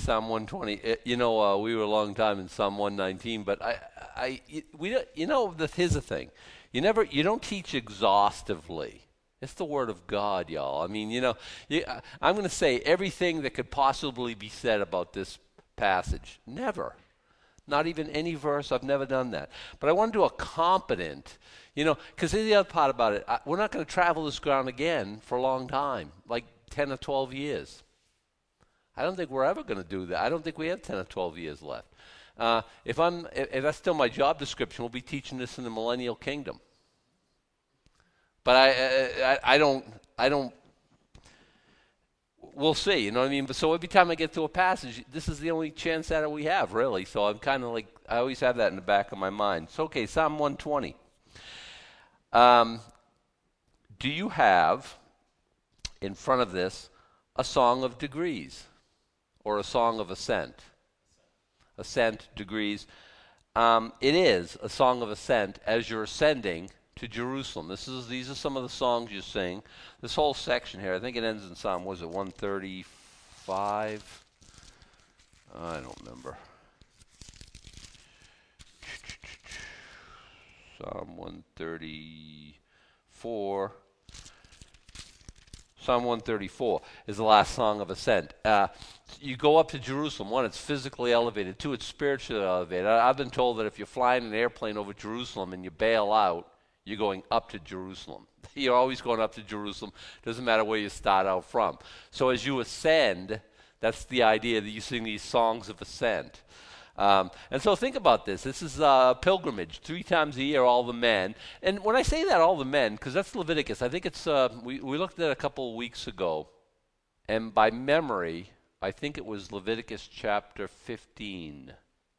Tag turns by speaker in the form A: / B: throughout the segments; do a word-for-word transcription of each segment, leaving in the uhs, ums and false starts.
A: Psalm one twenty. Uh, You know, uh, we were a long time in Psalm one nineteen, but I, I, we, don't- you know, the, here's the thing: you never, you don't teach exhaustively. It's the Word of God, y'all. I mean, you know, you, I- I'm going to say everything that could possibly be said about this passage. Never. Not even any verse. I've never done that. But I want to do a competent, you know, because here's the other part about it. I, we're not going to travel this ground again for a long time, like ten or twelve years. I don't think we're ever going to do that. I don't think we have ten or twelve years left. Uh, if I'm, if, if that's still my job description, we'll be teaching this in the millennial kingdom. But I, I, I don't, I don't. We'll see. You know what I mean? But so every time I get to a passage, this is the only chance that we have, really. So I'm kind of like, I always have that in the back of my mind. So okay, Psalm one twenty. Um, do you have in front of this a song of degrees? Or a song of ascent. Ascent, degrees. Um, it is a song of ascent as you're ascending to Jerusalem. This is These are some of the songs you sing. This whole section here, I think it ends in Psalm, was it one thirty-five? I don't remember. Psalm one thirty-four. Psalm one thirty-four is the last song of ascent. Uh, you go up to Jerusalem. One, it's physically elevated. Two, it's spiritually elevated. I, I've been told that if you're flying an airplane over Jerusalem and you bail out, you're going up to Jerusalem. You're always going up to Jerusalem. Doesn't matter where you start out from. So as you ascend, that's the idea that you sing these songs of ascent. Um, and so think about this. This is a pilgrimage. Three times a year, all the men. And when I say that, all the men, because that's Leviticus, I think it's, uh, we, we looked at it a couple of weeks ago. And by memory, I think it was Leviticus chapter fifteen.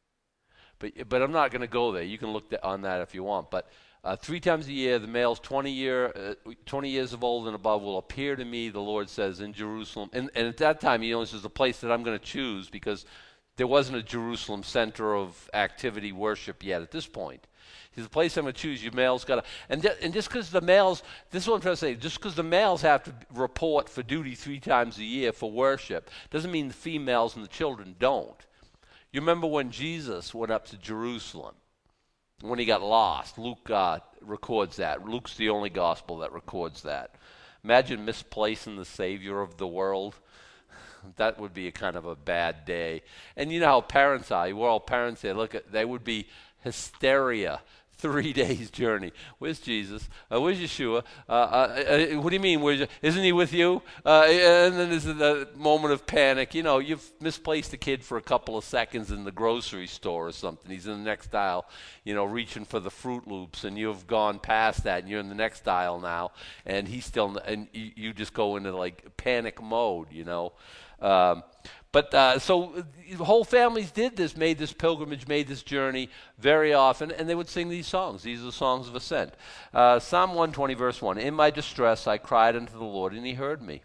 A: But but I'm not going to go there. You can look th- on that if you want. But uh, three times a year, the males twenty, year, uh, twenty years of old and above will appear to me, the Lord says, in Jerusalem. And, and at that time, you know, this is the place that I'm going to choose because there wasn't a Jerusalem center of activity worship yet at this point. He's the place I'm going to choose. You males got to, and th- and just because the males, this is what I'm trying to say. Just because the males have to report for duty three times a year for worship, doesn't mean the females and the children don't. You remember when Jesus went up to Jerusalem, when he got lost? Luke uh, records that. Luke's the only gospel that records that. Imagine misplacing the Savior of the world. That would be a kind of a bad day. And you know how parents are. We're all parents there. Look, at, they would be hysteria. Three days journey. Where's Jesus? Uh, where's Yeshua? Uh, uh, uh, what do you mean? Where's, isn't he with you? Uh, and then there's the moment of panic. You know, you've misplaced a kid for a couple of seconds in the grocery store or something. He's in the next aisle, you know, reaching for the Fruit Loops, and you've gone past that, and you're in the next aisle now, and he's still, and you, you just go into like panic mode, you know. Um, But uh, so the whole families did this, made this pilgrimage, made this journey very often, and they would sing these songs. These are the songs of ascent. Uh, Psalm one twenty, verse one, in my distress I cried unto the Lord, and he heard me.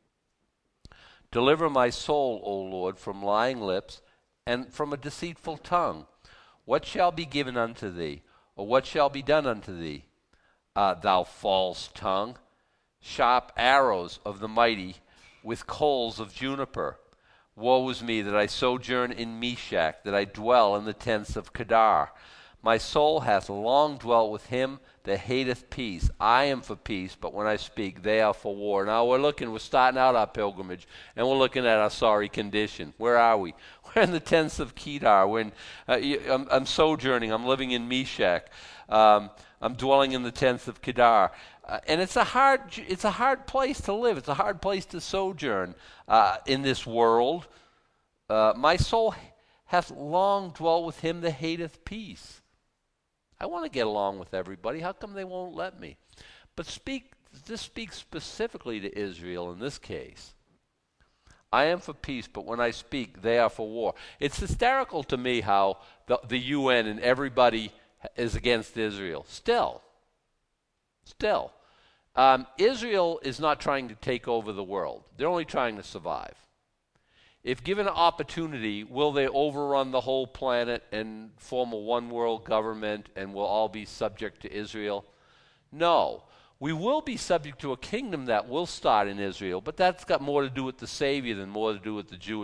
A: Deliver my soul, O Lord, from lying lips and from a deceitful tongue. What shall be given unto thee, or what shall be done unto thee, uh, thou false tongue? Sharp arrows of the mighty with coals of juniper. Woe is me that I sojourn in Meshach, that I dwell in the tents of Kedar. My soul hath long dwelt with him that hateth peace. I am for peace, but when I speak, they are for war. Now we're looking, we're starting out our pilgrimage, and we're looking at our sorry condition. Where are we? We're in the tents of Kedar. We're in, uh, I'm, I'm sojourning. I'm living in Meshach. Um, I'm dwelling in the tents of Kedar. Uh, and it's a hard, it's a hard place to live. It's a hard place to sojourn uh, in this world. Uh, my soul hath long dwelt with him that hateth peace. I want to get along with everybody. How come they won't let me? But speak. This speaks specifically to Israel in this case. I am for peace, but when I speak, they are for war. It's hysterical to me how the, the U N and everybody is against Israel. Still. Still, um, Israel is not trying to take over the world. They're only trying to survive. If given an opportunity, will they overrun the whole planet and form a one-world government and will all be subject to Israel? No. We will be subject to a kingdom that will start in Israel, but that's got more to do with the Savior than more to do with the Jewish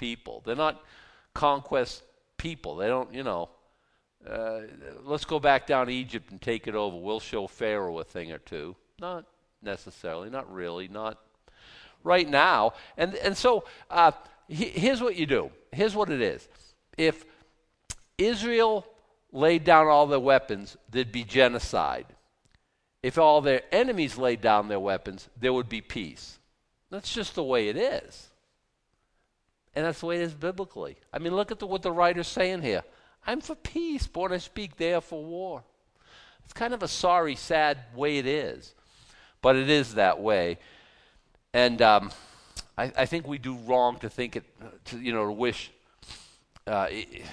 A: people. They're not conquest people. They don't, you know, uh, let's go back down to Egypt and take it over. We'll show Pharaoh a thing or two. Not necessarily, not really, not right now. And and so uh, he, here's what you do. Here's what it is. If Israel laid down all their weapons, there'd be genocide. If all their enemies laid down their weapons, there would be peace. That's just the way it is. And that's the way it is biblically. I mean, look at the, what the writer's saying here. I'm for peace, but when I speak, they are for war. It's kind of a sorry, sad way it is. But it is that way. And um, I, I think we do wrong to think it, to, you know, to wish. Uh, it,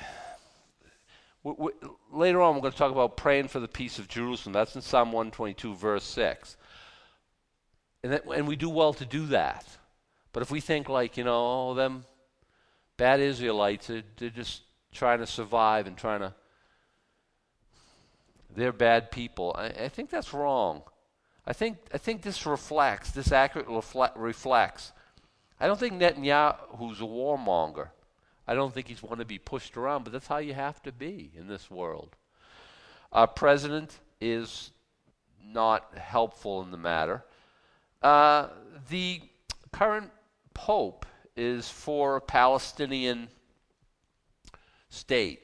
A: we, we, later on, we're going to talk about praying for the peace of Jerusalem. That's in Psalm one twenty-two, verse six. And, that, and we do well to do that. But if we think like, you know, oh, them bad Israelites, they're, they're just trying to survive and trying to, they're bad people. I, I think that's wrong. I think I think this reflects, this accurately reflect, reflects. I don't think Netanyahu's a warmonger. I don't think he's one to be pushed around, but that's how you have to be in this world. Our president is not helpful in the matter. Uh, the current pope is for a Palestinian state.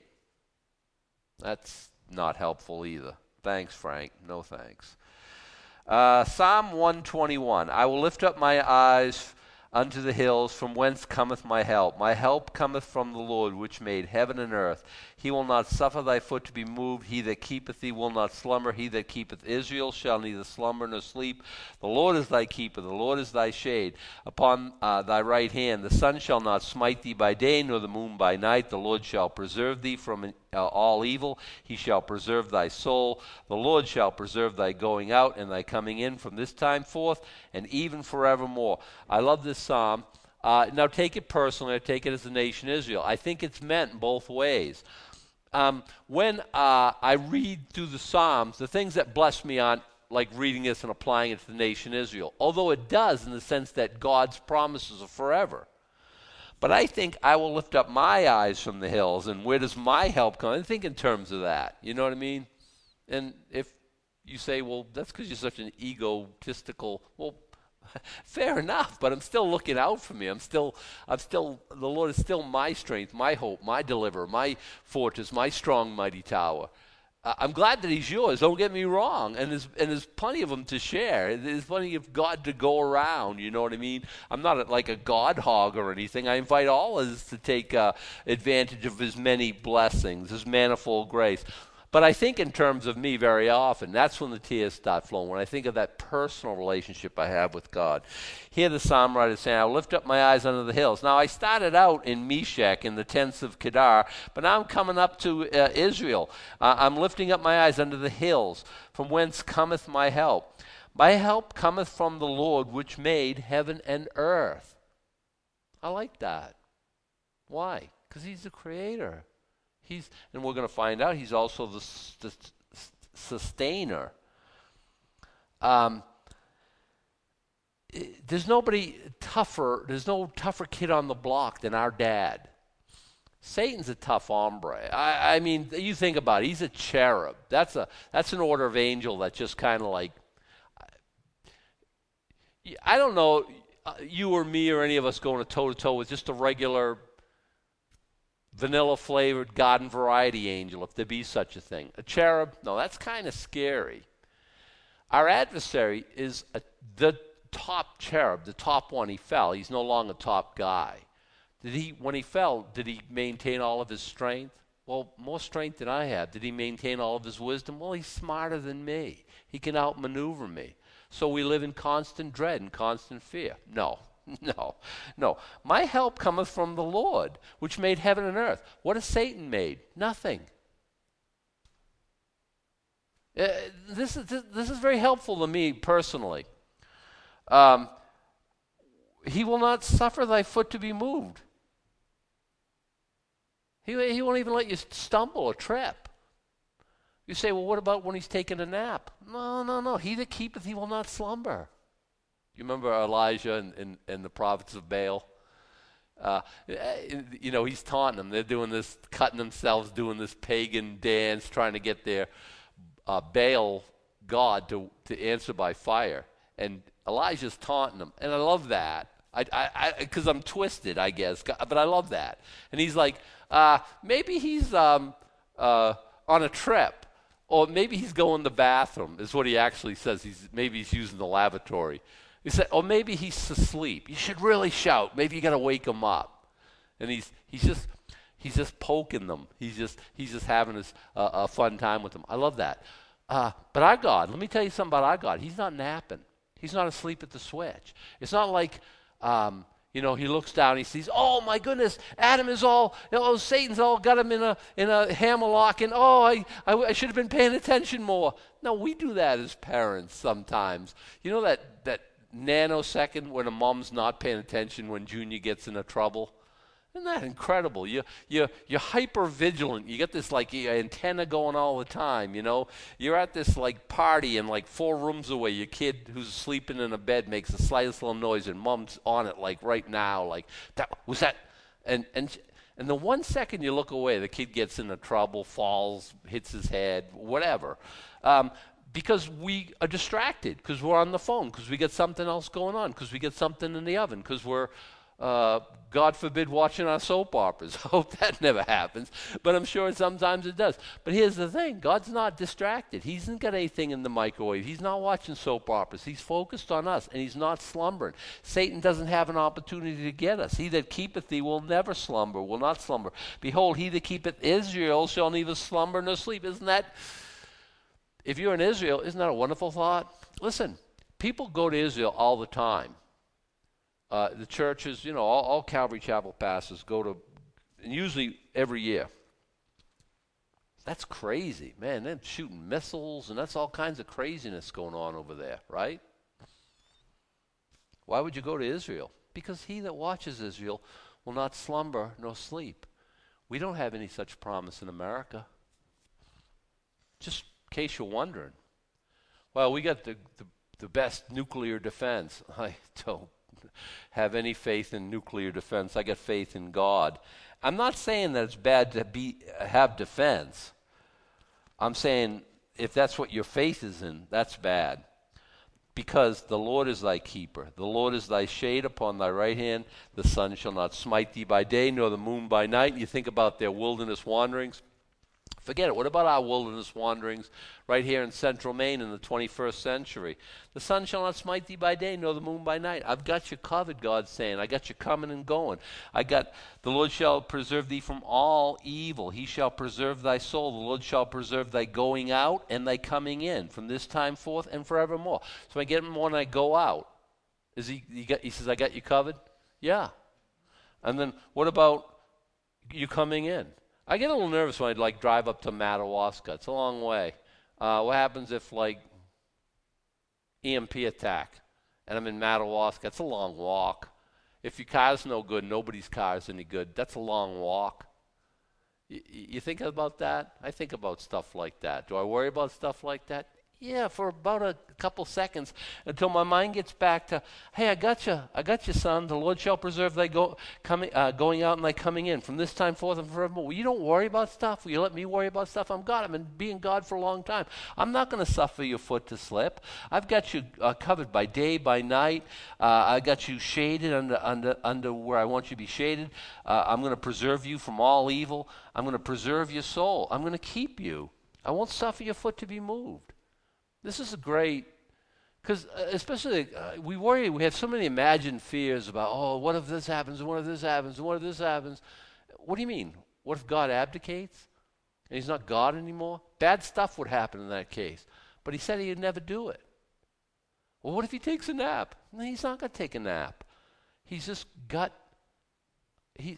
A: That's not helpful either. Thanks, Frank. No thanks. Uh, Psalm one twenty-one. I will lift up my eyes unto the hills, from whence cometh my help. My help cometh from the Lord, which made heaven and earth. He will not suffer thy foot to be moved. He that keepeth thee will not slumber. He that keepeth Israel shall neither slumber nor sleep. The Lord is thy keeper. The Lord is thy shade upon uh, thy right hand. The sun shall not smite thee by day, nor the moon by night. The Lord shall preserve thee from uh, all evil. He shall preserve thy soul. The Lord shall preserve thy going out and thy coming in from this time forth and even forevermore. I love this psalm. Uh, now take it personally, I take it as the nation Israel. I think it's meant both ways. Um, when uh, I read through the Psalms, the things that bless me aren't like reading this and applying it to the nation Israel, although it does in the sense that God's promises are forever. But I think I will lift up my eyes from the hills, and where does my help come? I think in terms of that, you know what I mean? And if you say, well, that's because you're such an egotistical, well, fair enough, but I'm still looking out for me. I'm still, I'm still, the Lord is still my strength, my hope, my deliverer, my fortress, my strong, mighty tower. Uh, I'm glad that he's yours, don't get me wrong, and there's, and there's plenty of them to share. There's plenty of God to go around, you know what I mean? I'm not a, like a God hog or anything. I invite all of us to take uh, advantage of his many blessings, his manifold grace. But I think in terms of me very often. That's when the tears start flowing, when I think of that personal relationship I have with God. Here the psalm writer is saying, I'll lift up my eyes unto the hills. Now, I started out in Meshach in the tents of Kedar, but now I'm coming up to uh, Israel. Uh, I'm lifting up my eyes unto the hills, from whence cometh my help. My help cometh from the Lord, which made heaven and earth. I like that. Why? Because he's the creator. He's, and we're going to find out, he's also the, the sustainer. Um, there's nobody tougher, there's no tougher kid on the block than our dad. Satan's a tough hombre. I, I mean, you think about it, he's a cherub. That's a that's an order of angel that just kind of like, I don't know, you or me or any of us going toe-to-toe with just a regular vanilla-flavored garden variety angel, if there be such a thing. A cherub, no, that's kind of scary. Our adversary is a, the top cherub, the top one. He fell. He's no longer top guy. Did he, when he fell, did he maintain all of his strength? Well, more strength than I have. Did he maintain all of his wisdom? Well, he's smarter than me. He can outmaneuver me. So we live in constant dread and constant fear. No. No, no. My help cometh from the Lord, which made heaven and earth. What has Satan made? Nothing. Uh, this is this, this is very helpful to me personally. Um, he will not suffer thy foot to be moved. He he won't even let you stumble or trip. You say, well, what about when he's taking a nap? No, no, no. He that keepeth, he will not slumber. You remember Elijah and, and, and the prophets of Baal? Uh, you know, he's taunting them. They're doing this, cutting themselves, doing this pagan dance, trying to get their uh, Baal god to, to answer by fire. And Elijah's taunting them. And I love that. I, I, because I'm twisted, I guess. But I love that. And he's like, uh, maybe he's um, uh, on a trip. Or maybe he's going to the bathroom, is what he actually says. He's Maybe he's using the lavatory. He said, or maybe he's asleep. You should really shout. Maybe you got to wake him up. And he's he's just he's just poking them. He's just he's just having his, uh, a fun time with them. I love that. Uh, but our God, let me tell you something about our God. He's not napping. He's not asleep at the switch. It's not like um, you know, he looks down. And he sees, oh my goodness, Adam is all, oh Satan's all got him in a in a hammerlock, and oh I, I I should have been paying attention more. No, we do that as parents sometimes. You know that that. nanosecond when a mom's not paying attention when Junior gets into trouble? Isn't that incredible? You, you, you're hyper vigilant. You get this like antenna going all the time, you know? You're at this like party and like four rooms away, your kid who's sleeping in a bed makes the slightest little noise and mom's on it like right now, like, that was that? And, and, and the one second you look away, the kid gets into trouble, falls, hits his head, whatever. Um, Because we are distracted, because we're on the phone, because we get something else going on, because we get something in the oven, because we're, uh, God forbid, watching our soap operas. I hope that never happens, but I'm sure sometimes it does. But here's the thing. God's not distracted. He hasn't got anything in the microwave. He's not watching soap operas. He's focused on us, and he's not slumbering. Satan doesn't have an opportunity to get us. He that keepeth thee will never slumber, will not slumber. Behold, he that keepeth Israel shall neither slumber nor sleep. Isn't that... If you're in Israel, isn't that a wonderful thought? Listen, people go to Israel all the time. Uh, the churches, you know, all, all Calvary Chapel pastors go to, and usually every year. That's crazy, man. They're shooting missiles, and that's all kinds of craziness going on over there, right? Why would you go to Israel? Because he that watches Israel will not slumber nor sleep. We don't have any such promise in America. Just in case you're wondering. Well, we got the, the, the best nuclear defense. I don't have any faith in nuclear defense. I got faith in God. I'm not saying that it's bad to be have defense. I'm saying if that's what your faith is in, that's bad. Because the Lord is thy keeper. The Lord is thy shade upon thy right hand. The sun shall not smite thee by day, nor the moon by night. And you think about their wilderness wanderings. Forget it. What about our wilderness wanderings right here in central Maine in the twenty-first century? The sun shall not smite thee by day, nor the moon by night. I've got you covered, God's saying. I got you coming and going. I got, the Lord shall preserve thee from all evil. He shall preserve thy soul. The Lord shall preserve thy going out and thy coming in from this time forth and forevermore. So I get him when I go out. Is he, he, got, he says, I got you covered? Yeah. And then what about you coming in? I get a little nervous when I like drive up to Madawaska. It's a long way. Uh, what happens if like E M P attack and I'm in Madawaska? It's a long walk. If your car's no good, nobody's car's any good. That's a long walk. Y- you think about that? I think about stuff like that. Do I worry about stuff like that? Yeah, for about a couple seconds until my mind gets back to, hey, I got you. I got you, son. The Lord shall preserve thy go, coming, uh, going out and thy coming in from this time forth and forevermore. Well, you don't worry about stuff. Will you let me worry about stuff? I'm God. I've been being God for a long time. I'm not going to suffer your foot to slip. I've got you uh, covered by day, by night. Uh, I got you shaded under, under, under where I want you to be shaded. Uh, I'm going to preserve you from all evil. I'm going to preserve your soul. I'm going to keep you. I won't suffer your foot to be moved. This is a great, because uh, especially uh, we worry, we have so many imagined fears about, oh, what if this happens, and what if this happens, and what if this happens? What do you mean? What if God abdicates and he's not God anymore? Bad stuff would happen in that case. But he said he'd never do it. Well, what if he takes a nap? No, he's not going to take a nap. He's just got, he.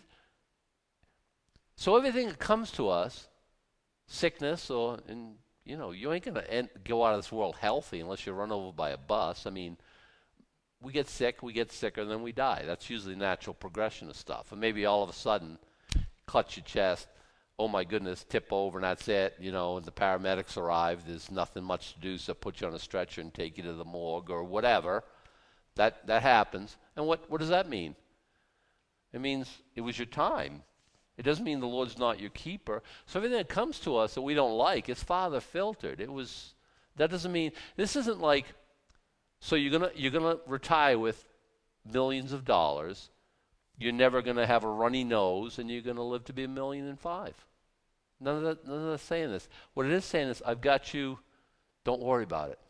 A: So everything that comes to us, sickness or, in, you know, you ain't going to go out of this world healthy unless you're run over by a bus. I mean, we get sick, we get sicker, and then we die. That's usually the natural progression of stuff. And maybe all of a sudden, clutch your chest, oh my goodness, tip over, and that's it. You know, and the paramedics arrive. There's nothing much to do, so put you on a stretcher and take you to the morgue or whatever. That that happens. And what, what does that mean? It means it was your time. It doesn't mean the Lord's not your keeper. So everything that comes to us that we don't like, it's Father filtered. It was, that doesn't mean, this isn't like, so you're gonna you're gonna retire with millions of dollars, you're never gonna have a runny nose, and you're gonna live to be a million and five. None of that, none of that's saying this. What it is saying is, I've got you, don't worry about it.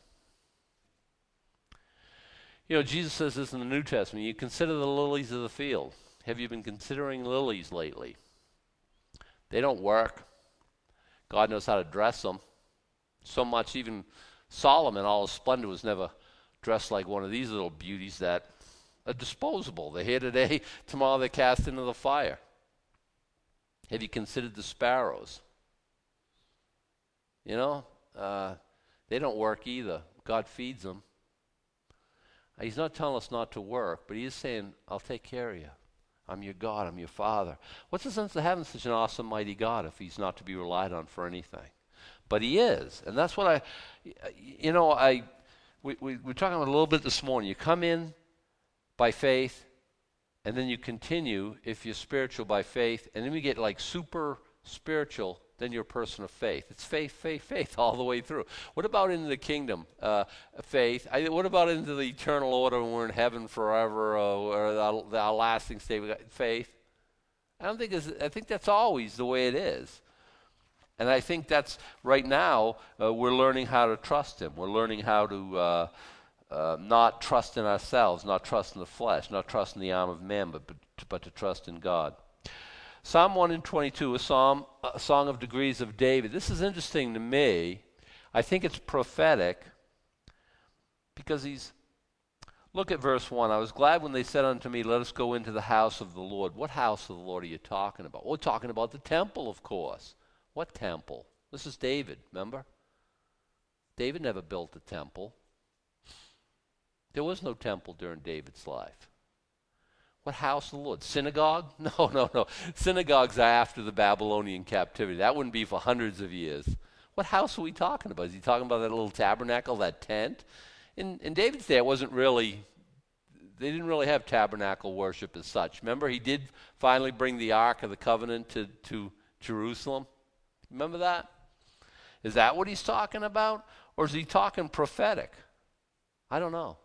A: You know, Jesus says this in the New Testament, you consider the lilies of the field. Have you been considering lilies lately? They don't work. God knows how to dress them. So much, even Solomon, all his splendor, was never dressed like one of these little beauties that are disposable. They're here today, tomorrow they're cast into the fire. Have you considered the sparrows? You know, uh, they don't work either. God feeds them. He's not telling us not to work, but he is saying, I'll take care of you. I'm your God, I'm your Father. What's the sense of having such an awesome, mighty God if he's not to be relied on for anything? But he is, and that's what I, you know, I, we, we, we're talking about a little bit this morning. You come in by faith, and then you continue, if you're spiritual, by faith, and then we get like super spiritual, then you're a person of faith. It's faith, faith, faith all the way through. What about into the kingdom? Uh, faith. I, what about into the eternal order when we're in heaven forever, uh, or our, our lasting state? We got faith. I don't think it's, I think that's always the way it is. And I think that's, right now, uh, we're learning how to trust him. We're learning how to uh, uh, not trust in ourselves, not trust in the flesh, not trust in the arm of man, but, but, but to trust in God. Psalm one and twenty-two, a psalm, a song of degrees of David. This is interesting to me. I think it's prophetic because he's, look at verse one. I was glad when they said unto me, let us go into the house of the Lord. What house of the Lord are you talking about? We're talking about the temple, of course. What temple? This is David, remember? David never built a temple. There was no temple during David's life. What house of the Lord? Synagogue? No, no, no. Synagogues are after the Babylonian captivity. That wouldn't be for hundreds of years. What house are we talking about? Is he talking about that little tabernacle, that tent? In, in David's day, it wasn't really, they didn't really have tabernacle worship as such. Remember, he did finally bring the Ark of the Covenant to, to Jerusalem. Remember that? Is that what he's talking about? Or is he talking prophetic? I don't know.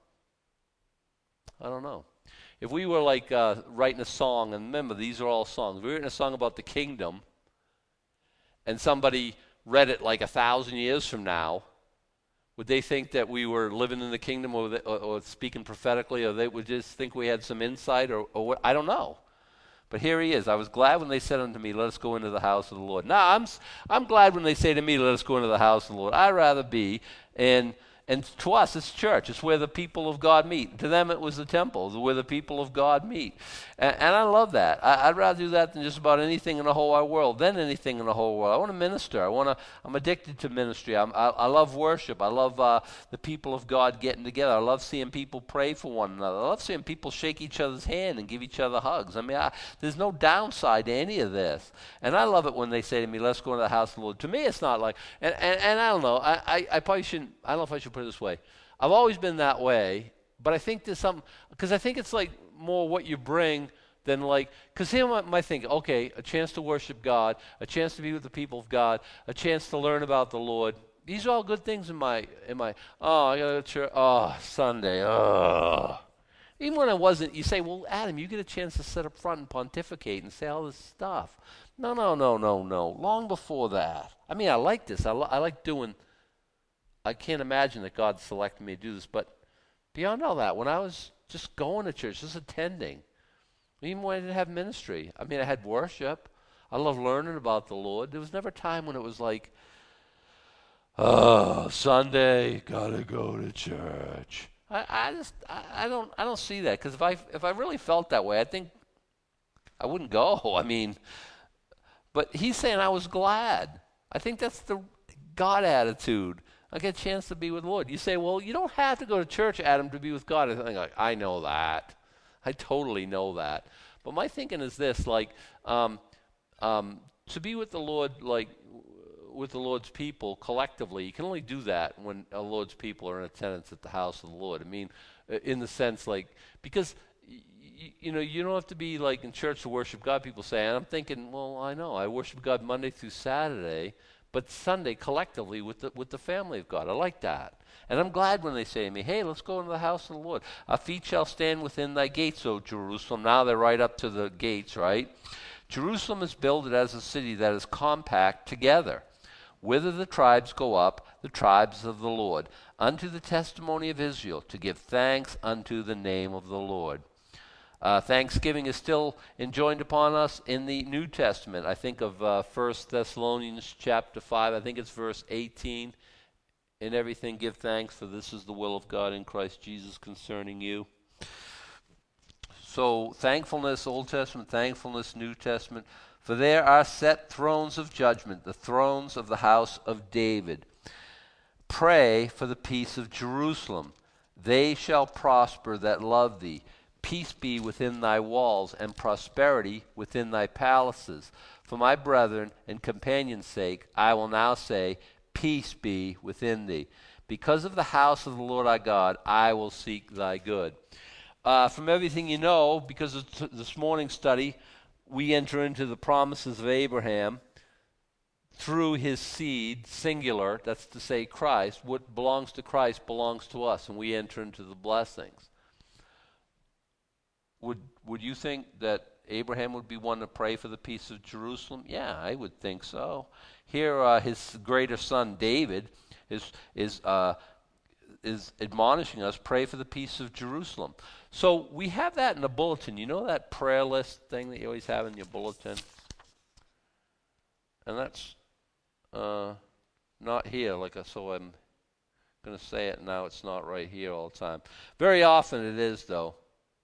A: I don't know. If we were like uh, writing a song, and remember, these are all songs. If we were writing a song about the kingdom, and somebody read it like a thousand years from now, would they think that we were living in the kingdom or, or, or speaking prophetically, or they would just think we had some insight, or, or what? I don't know. But here he is. I was glad when they said unto me, let us go into the house of the Lord. Now, I'm, I'm glad when they say to me, let us go into the house of the Lord. I'd rather be in... And to us, it's church. It's where the people of God meet. To them, it was the temple, where the people of God meet. And, and I love that. I, I'd rather do that than just about anything in the whole wide world, than anything in the whole world. I want to minister. I want to. I'm addicted to ministry. I'm, I, I love worship. I love uh, the people of God getting together. I love seeing people pray for one another. I love seeing people shake each other's hand and give each other hugs. I mean, I, there's no downside to any of this. And I love it when they say to me, let's go into the house of the Lord. To me, it's not like, and, and, and I don't know, I, I, I probably shouldn't, I don't know if I should put it this way. I've always been that way, but I think there's something, because I think it's like more what you bring than like, because here I might think, okay, a chance to worship God, a chance to be with the people of God, a chance to learn about the Lord. These are all good things in my, in my, oh, I got to go to church, oh, Sunday, oh. Even when I wasn't, you say, well, Adam, you get a chance to sit up front and pontificate and say all this stuff. No, no, no, no, no. Long before that. I mean, I like this. I, li- I like doing, I can't imagine that God selected me to do this, but beyond all that, when I was just going to church, just attending, even when I didn't have ministry, I mean, I had worship. I love learning about the Lord. There was never a time when it was like, oh, Sunday, gotta go to church. I, I just, I, I don't, I don't see that, because if I, if I really felt that way, I think I wouldn't go. I mean, but he's saying I was glad. I think that's the God attitude. I get a chance to be with the Lord. You say, well, you don't have to go to church, Adam, to be with God. I think, like, I know that. I totally know that. But my thinking is this, like, um, um, to be with the Lord, like, with the Lord's people collectively, you can only do that when the Lord's people are in attendance at the house of the Lord. I mean, in the sense, like, because you, you know, you don't have to be like in church to worship God. People say, and I'm thinking, well, I know I worship God Monday through Saturday, but Sunday collectively with the with the family of God. I like that. And I'm glad when they say to me, hey, let's go into the house of the Lord. Our feet shall stand within thy gates, O Jerusalem. Now they're right up to the gates, right? Jerusalem is builded as a city that is compact together. Whither the tribes go up, the tribes of the Lord, unto the testimony of Israel, to give thanks unto the name of the Lord. Uh, Thanksgiving is still enjoined upon us in the New Testament. I think of uh, First Thessalonians chapter five. I think it's verse eighteen. In everything give thanks, for this is the will of God in Christ Jesus concerning you. So thankfulness, Old Testament, thankfulness, New Testament. For there are set thrones of judgment, the thrones of the house of David. Pray for the peace of Jerusalem. They shall prosper that love thee. Peace be within thy walls, and prosperity within thy palaces. For my brethren and companions' sake, I will now say, peace be within thee. Because of the house of the Lord our God, I will seek thy good. Uh, from everything you know, because of t- this morning's study, we enter into the promises of Abraham through his seed, singular, that's to say Christ. What belongs to Christ belongs to us, and we enter into the blessings. Would would you think that Abraham would be one to pray for the peace of Jerusalem? Yeah, I would think so. Here, uh, his greater son David is is uh, is admonishing us, pray for the peace of Jerusalem. So we have that in the bulletin. You know that prayer list thing that you always have in your bulletin? And that's uh, not here. Like a, so I'm going to say it now. It's not right here all the time. Very often it is, though.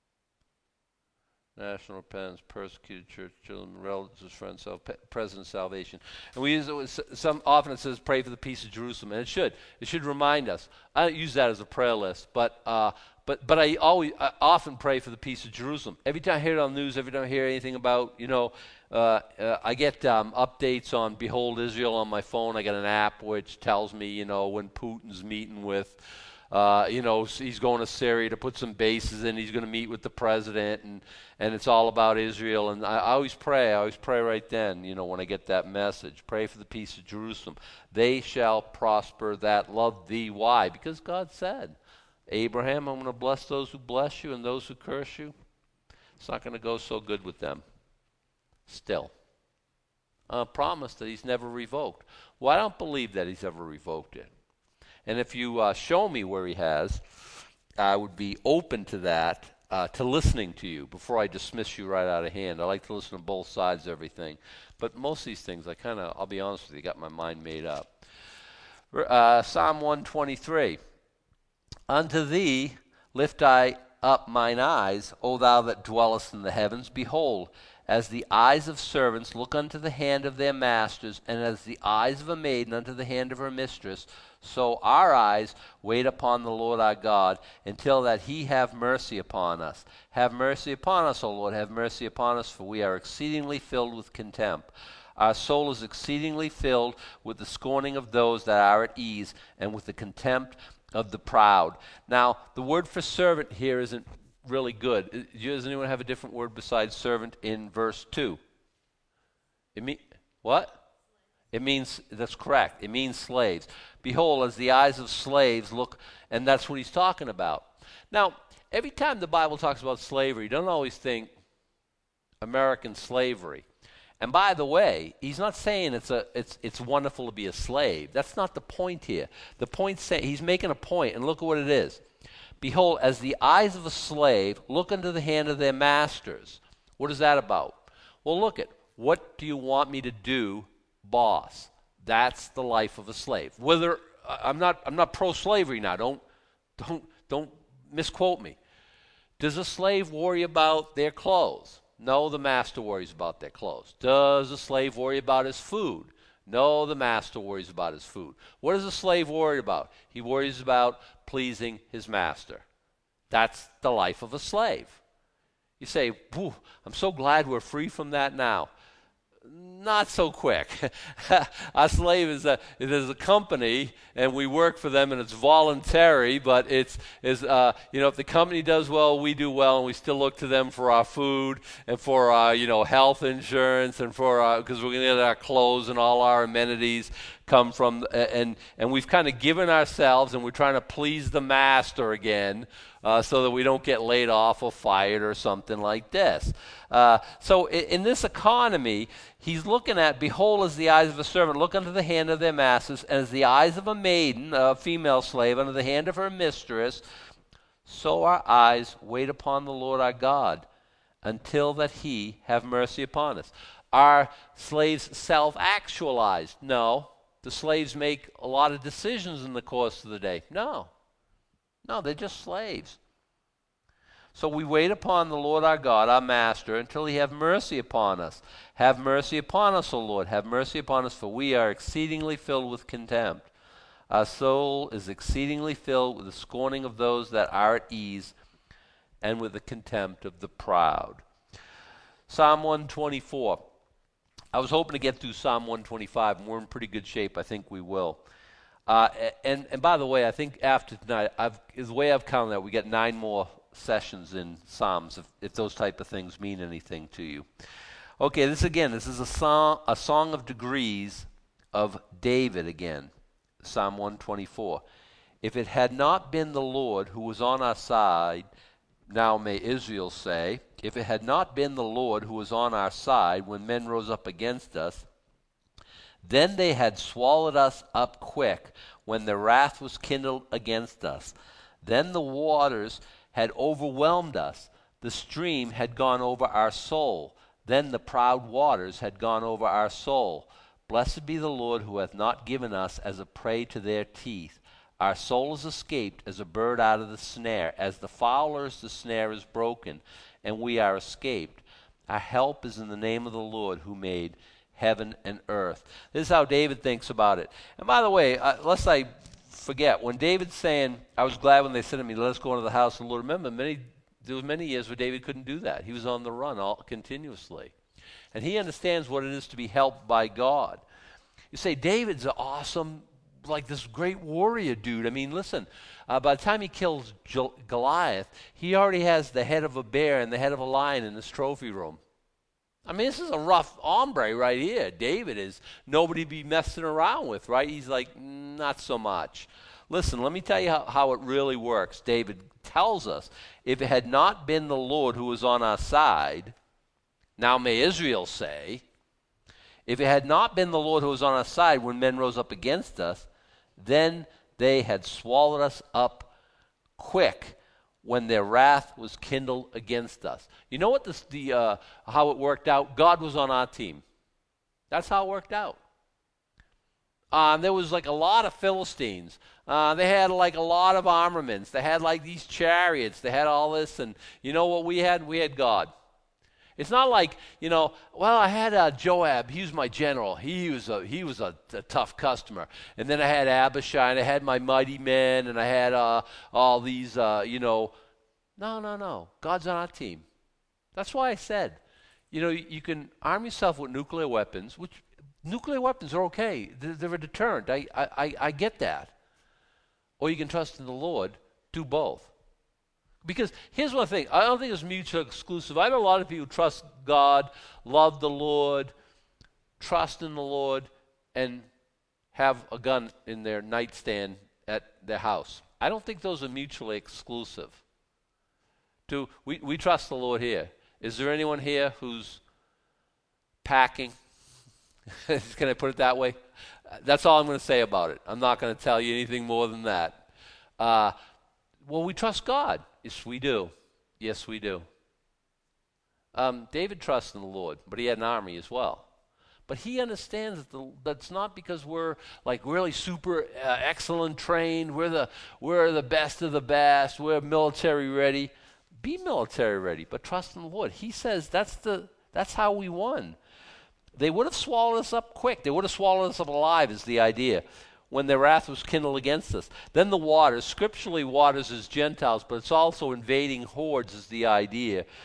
A: National repentance, persecuted church, children, relatives, friends, self, present salvation. And we use it with some, often it says pray for the peace of Jerusalem, and it should. It should remind us. I don't use that as a prayer list, but uh, but but I always I often pray for the peace of Jerusalem. Every time I hear it on the news, every time I hear anything about, you know, uh, uh, I get um, updates on Behold Israel on my phone. I get an app which tells me, you know, when Putin's meeting with Uh, you know, he's going to Syria to put some bases in. He's going to meet with the president, and, and it's all about Israel. And I, I always pray. I always pray right then, you know, when I get that message. Pray for the peace of Jerusalem. They shall prosper that love thee. Why? Because God said, Abraham, I'm going to bless those who bless you and those who curse you. It's not going to go so good with them. Still. A promise that he's never revoked. Well, I don't believe that he's ever revoked it. And if you uh, show me where he has, I would be open to that, uh, to listening to you before I dismiss you right out of hand. I like to listen to both sides of everything. But most of these things, I kind of, I'll be honest with you, got my mind made up. Uh, Psalm one twenty-three. Unto thee lift I up mine eyes, O thou that dwellest in the heavens. Behold, as the eyes of servants look unto the hand of their masters, and as the eyes of a maiden unto the hand of her mistress, so our eyes wait upon the Lord our God, until that he have mercy upon us. Have mercy upon us, O Lord, have mercy upon us, for we are exceedingly filled with contempt. Our soul is exceedingly filled with the scorning of those that are at ease, and with the contempt of the proud. Now, the word for servant here isn't really good. Does anyone have a different word besides servant in verse two? It mean what? It means, that's correct. It means slaves. Behold, as the eyes of slaves look, and that's what he's talking about. Now, every time the Bible talks about slavery, you don't always think American slavery. And by the way, he's not saying it's a it's it's wonderful to be a slave. That's not the point here. The point saying he's making a point, and look at what it is. Behold, as the eyes of a slave look unto the hand of their masters. What is that about? Well, look at, what do you want me to do, boss? That's the life of a slave. Whether I'm not I'm not pro-slavery now. Don't don't don't misquote me. Does a slave worry about their clothes? No, the master worries about their clothes. Does a slave worry about his food? No, the master worries about his food. What does a slave worry about? He worries about pleasing his master. That's the life of a slave. You say, I'm so glad we're free from that now. Not so quick. Our slave is a it is a company, and we work for them, and it's voluntary. But it's is uh, you know if the company does well, we do well, and we still look to them for our food and for our you know health insurance and for because we're going to get our clothes and all our amenities come from and and we've kind of given ourselves, and we're trying to please the master again. Uh, so that we don't get laid off or fired or something like this. Uh, so in, in this economy, he's looking at, behold, as the eyes of a servant look unto the hand of their masters, and as the eyes of a maiden, a female slave, unto the hand of her mistress, so our eyes wait upon the Lord our God, until that he have mercy upon us. Are slaves self-actualized? No. The slaves make a lot of decisions in the course of the day? No. No, they're just slaves. So we wait upon the Lord our God, our master, until he have mercy upon us. Have mercy upon us, O Lord. Have mercy upon us, for we are exceedingly filled with contempt. Our soul is exceedingly filled with the scorning of those that are at ease, and with the contempt of the proud. Psalm one twenty-four. I was hoping to get through Psalm one twenty-five, and we're in pretty good shape. I think we will. Uh, and, and by the way, I think after tonight, I've, the way I've counted that, we get nine more sessions in Psalms, if, if those type of things mean anything to you. Okay, this again, this is a song, a song of degrees of David again, Psalm one twenty-four. If it had not been the Lord who was on our side, now may Israel say, if it had not been the Lord who was on our side when men rose up against us, then they had swallowed us up quick when their wrath was kindled against us. Then the waters had overwhelmed us. The stream had gone over our soul. Then the proud waters had gone over our soul. Blessed be the Lord who hath not given us as a prey to their teeth. Our soul is escaped as a bird out of the snare. As the fowler's the snare is broken, and we are escaped. Our help is in the name of the Lord who made heaven and earth. This is how David thinks about it. And by the way, uh, lest I forget, when David's saying, I was glad when they said to me, let us go into the house of the Lord. Remember, many, there was many years where David couldn't do that. He was on the run all continuously. And he understands what it is to be helped by God. You say, David's an awesome, like this great warrior dude. I mean, listen, uh, by the time he kills J- Goliath, he already has the head of a bear and the head of a lion in his trophy room. I mean, this is a rough hombre right here. David is nobody to be messing around with, right? He's like, not so much. Listen, let me tell you how, how it really works. David tells us, if it had not been the Lord who was on our side, now may Israel say, if it had not been the Lord who was on our side when men rose up against us, then they had swallowed us up quick when their wrath was kindled against us. You know what this, the uh, how it worked out? God was on our team. That's how it worked out. Um, there was like a lot of Philistines. Uh, they had like a lot of armaments. They had like these chariots. They had all this. And you know what we had? We had God. It's not like, you know, well, I had uh, Joab. He was my general. He was a he was a, a tough customer. And then I had Abishai, and I had my mighty men, and I had uh, all these, uh, you know. No, no, no. God's on our team. That's why I said, you know, you, you can arm yourself with nuclear weapons, which nuclear weapons are okay. They're, they're a deterrent. I, I, I get that. Or you can trust in the Lord. Do both. Because here's one thing. I don't think it's mutually exclusive. I know a lot of people trust God, love the Lord, trust in the Lord, and have a gun in their nightstand at their house. I don't think those are mutually exclusive. Do we, we trust the Lord here. Is there anyone here who's packing? Can I put it that way? That's all I'm going to say about it. I'm not going to tell you anything more than that. Uh, well, we trust God. Yes, we do. Yes, we do. Um, David trusts in the Lord, but he had an army as well. But he understands that the, that's not because we're like really super uh, excellent trained. We're the we're the best of the best. We're military ready. Be military ready, but trust in the Lord. He says that's the that's how we won. They would have swallowed us up quick. They would have swallowed us up alive is the idea when their wrath was kindled against us. Then the waters, scripturally waters is Gentiles, but it's also invading hordes is the idea.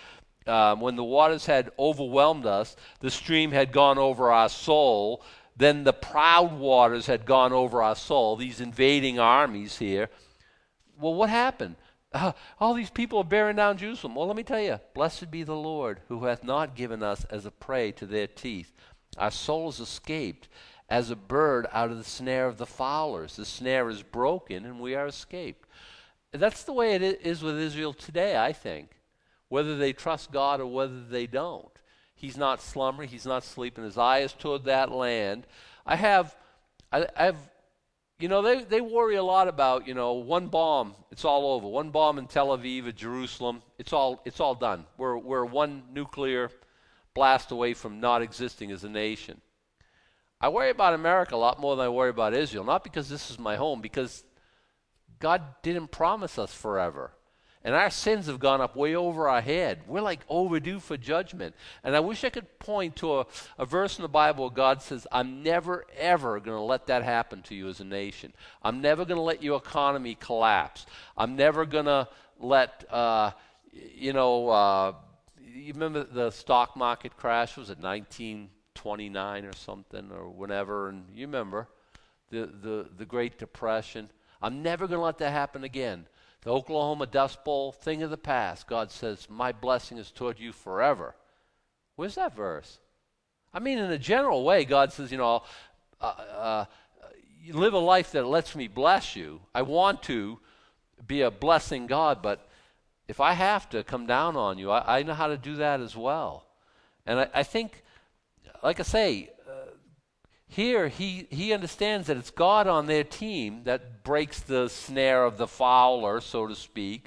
A: Um, when the waters had overwhelmed us, the stream had gone over our soul. Then the proud waters had gone over our soul, these invading armies here. Well, what happened? Uh, all these people are bearing down Jerusalem. Well, let me tell you, blessed be the Lord, who hath not given us as a prey to their teeth. Our souls escaped as a bird out of the snare of the fowlers. The snare is broken, and we are escaped. That's the way it is with Israel today, I think, whether they trust God or whether they don't. He's not slumbering. He's not sleeping. His eye is toward that land. I have, I, I have, you know, they, they worry a lot about, you know, one bomb, it's all over. One bomb in Tel Aviv or Jerusalem, it's all, it's all done. We're, we're one nuclear blast away from not existing as a nation. I worry about America a lot more than I worry about Israel, not because this is my home, because God didn't promise us forever. And our sins have gone up way over our head. We're like overdue for judgment. And I wish I could point to a, a verse in the Bible where God says, I'm never, ever going to let that happen to you as a nation. I'm never going to let your economy collapse. I'm never going to let, uh, you know, uh, you remember the stock market crash? Was it nineteen twenty-nine or something or whenever? And you remember the, the, the Great Depression. I'm never going to let that happen again. The Oklahoma Dust Bowl, thing of the past. God says, my blessing is toward you forever. Where's that verse? I mean, in a general way, God says, you know, uh, uh, you live a life that lets me bless you. I want to be a blessing God, but if I have to come down on you, I, I know how to do that as well. And I, I think, like I say, here, he, he understands that it's God on their team that breaks the snare of the fowler, so to speak.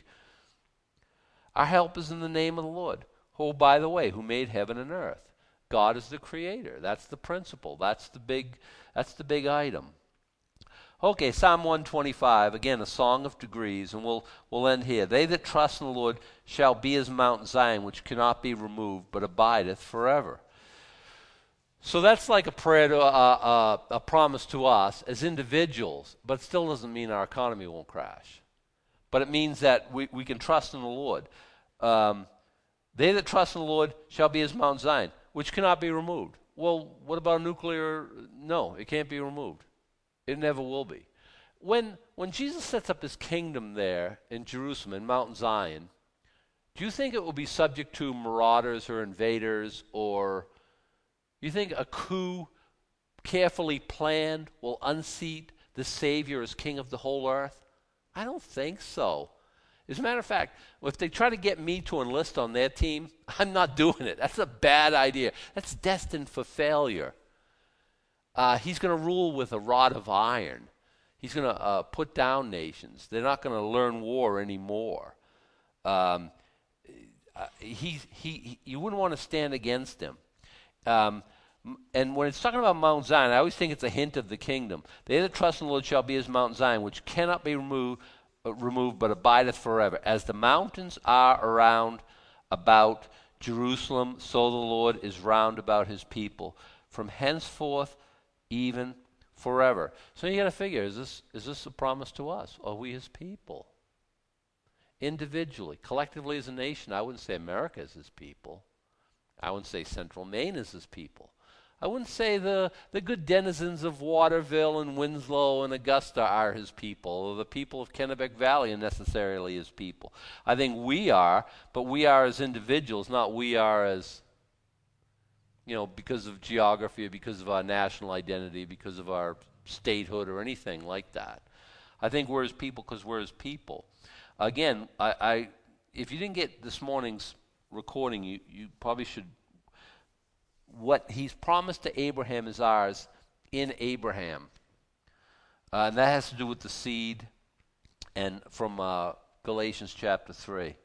A: Our help is in the name of the Lord, who, by the way, who made heaven and earth. God is the creator. That's the principle. That's the big, that's the big item. Okay, Psalm one twenty-five, again, a song of degrees, and we'll, we'll end here. They that trust in the Lord shall be as Mount Zion, which cannot be removed, but abideth forever. So that's like a prayer, to, uh, uh, a promise to us as individuals, but it still doesn't mean our economy won't crash. But it means that we, we can trust in the Lord. Um, they that trust in the Lord shall be as Mount Zion, which cannot be removed. Well, what about nuclear? No, it can't be removed. It never will be. When, when Jesus sets up his kingdom there in Jerusalem, in Mount Zion, do you think it will be subject to marauders or invaders, or you think a coup carefully planned will unseat the Savior as king of the whole earth? I don't think so. As a matter of fact, if they try to get me to enlist on their team, I'm not doing it. That's a bad idea. That's destined for failure. Uh, he's going to rule with a rod of iron. He's going to uh, put down nations. They're not going to learn war anymore. Um, uh, he, he, he, you wouldn't want to stand against him. Um, and when it's talking about Mount Zion, I always think it's a hint of the kingdom. They that trust in the Lord shall be as Mount Zion, which cannot be removed, uh, removed but abideth forever. As the mountains are around about Jerusalem, so the Lord is round about his people, from henceforth even forever. So you got to figure, is this is this a promise to us? Are we his people? Individually, collectively as a nation, I wouldn't say America is his people. I wouldn't say Central Maine is his people. I wouldn't say the, the good denizens of Waterville and Winslow and Augusta are his people, or the people of Kennebec Valley are necessarily his people. I think we are, but we are as individuals, not we are as, you know, because of geography, or because of our national identity, because of our statehood or anything like that. I think we're his people because we're his people. Again, I, I if you didn't get this morning's recording, you, you probably should. What he's promised to Abraham is ours in Abraham. Uh, and that has to do with the seed, and from uh, Galatians chapter three.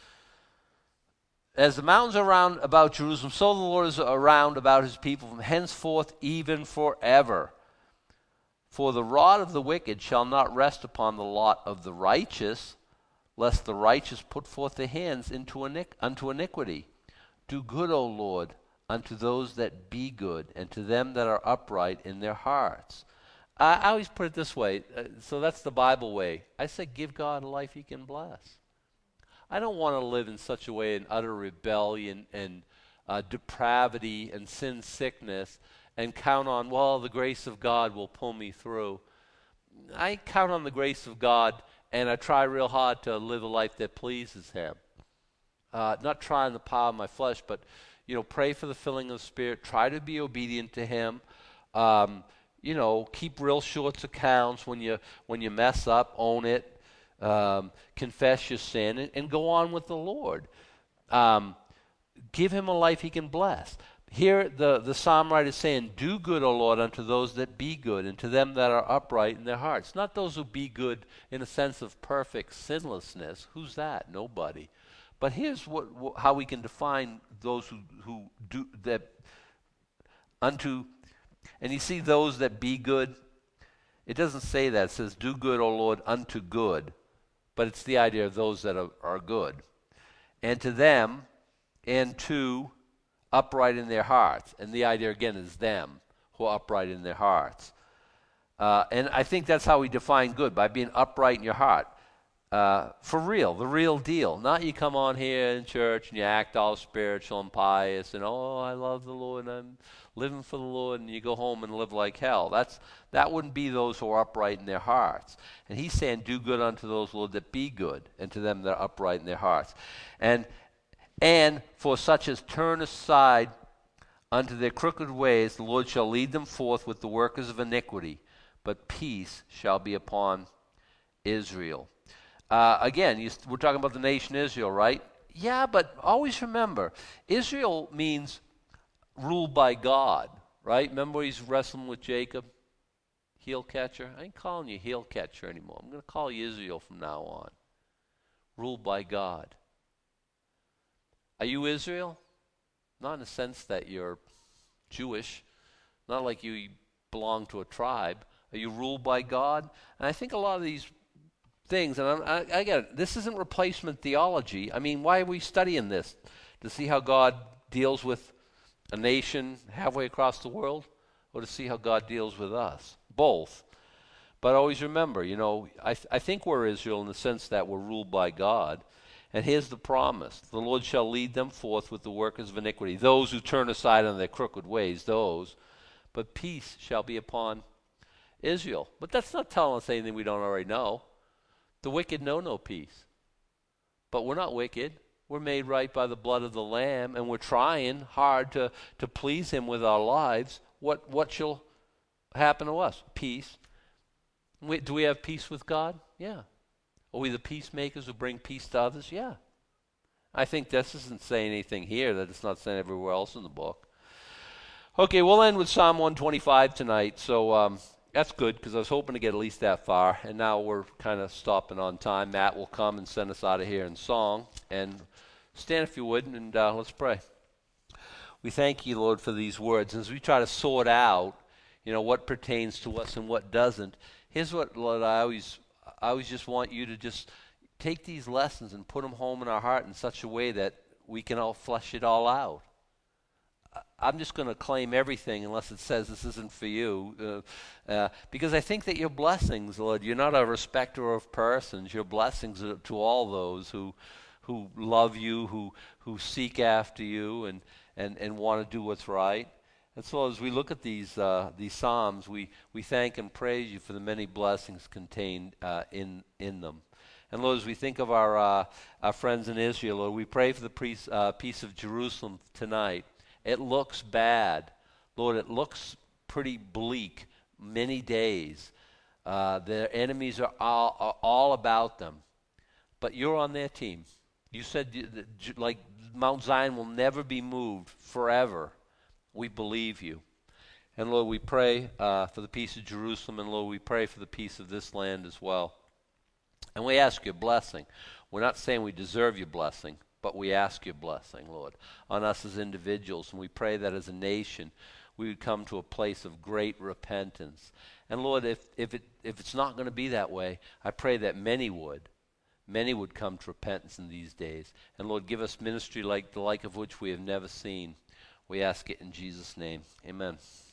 A: As the mountains are round about Jerusalem, so the Lord is around about his people from henceforth even forever. For the rod of the wicked shall not rest upon the lot of the righteous, lest the righteous put forth their hands into iniqu- unto iniquity. Do good, O Lord, unto those that be good, and to them that are upright in their hearts. I, I always put it this way, uh, so that's the Bible way. I say give God a life he can bless. I don't want to live in such a way in utter rebellion and uh, depravity and sin sickness and count on, well, the grace of God will pull me through. I count on the grace of God, and I try real hard to live a life that pleases Him. Uh, not trying the power of my flesh, but, you know, pray for the filling of the Spirit. Try to be obedient to Him. Um, you know, keep real short accounts. When you when you mess up, own it. Um, confess your sin, and, and go on with the Lord. Um, give Him a life He can bless. Here, the, the psalm writer is saying, do good, O Lord, unto those that be good, and to them that are upright in their hearts. Not those who be good in a sense of perfect sinlessness. Who's that? Nobody. But here's what, wh- how we can define those who, who do that unto, and you see those that be good. It doesn't say that. It says, do good, O Lord, unto good. But it's the idea of those that are, are good. And to them, and to upright in their hearts. And the idea, again, is them who are upright in their hearts. Uh, and I think that's how we define good, by being upright in your heart. Uh, for real, the real deal. Not you come on here in church and you act all spiritual and pious and, oh, I love the Lord and I'm living for the Lord, and you go home and live like hell. That's That wouldn't be those who are upright in their hearts. And he's saying, do good unto those, Lord, that be good, and to them that are upright in their hearts. And And for such as turn aside unto their crooked ways, the Lord shall lead them forth with the workers of iniquity, but peace shall be upon Israel. Uh, again, you, we're talking about the nation Israel, right? Yeah, but always remember, Israel means ruled by God, right? Remember he's wrestling with Jacob, heel catcher? I ain't calling you heel catcher anymore. I'm going to call you Israel from now on. Ruled by God. Are you Israel? Not in the sense that you're Jewish, not like you belong to a tribe. Are you ruled by God? And I think a lot of these things, and I'm, I, I get it, this isn't replacement theology. I mean, why are we studying this? To see how God deals with a nation halfway across the world, or to see how God deals with us? Both. But always remember, you know, I, th- I think we're Israel in the sense that we're ruled by God. And here's the promise. The Lord shall lead them forth with the workers of iniquity, those who turn aside on their crooked ways, those. But peace shall be upon Israel. But that's not telling us anything we don't already know. The wicked know no peace. But we're not wicked. We're made right by the blood of the Lamb, and we're trying hard to, to please Him with our lives. What, what shall happen to us? Peace. We, do we have peace with God? Yeah. Are we the peacemakers who bring peace to others? Yeah. I think this isn't saying anything here that it's not saying everywhere else in the book. Okay, we'll end with Psalm one twenty-five tonight. So um, that's good, because I was hoping to get at least that far. And now we're kind of stopping on time. Matt will come and send us out of here in song. And stand if you would, and uh, let's pray. We thank you, Lord, for these words. As we try to sort out, you know, what pertains to us and what doesn't, here's what, Lord, I always... I always just want you to just take these lessons and put them home in our heart in such a way that we can all flesh it all out. I'm just going to claim everything unless it says this isn't for you. Uh, uh, because I think that your blessings, Lord, you're not a respecter of persons. Your blessings are to all those who who love you, who who seek after you and, and, and want to do what's right. And so as we look at these uh, these Psalms, we, we thank and praise you for the many blessings contained uh, in in them. And Lord, as we think of our uh, our friends in Israel, Lord, we pray for the peace, uh, peace of Jerusalem tonight. It looks bad. Lord, it looks pretty bleak many days. Uh, their enemies are all, are all about them. But you're on their team. You said you, that, like Mount Zion will never be moved forever. We believe you. And Lord, we pray uh, for the peace of Jerusalem, and Lord, we pray for the peace of this land as well. And we ask your blessing. We're not saying we deserve your blessing, but we ask your blessing, Lord, on us as individuals. And we pray that as a nation, we would come to a place of great repentance. And Lord, if, if, it, if it's not going to be that way, I pray that many would. Many would come to repentance in these days. And Lord, give us ministry like the like of which we have never seen. We ask it in Jesus' name. Amen.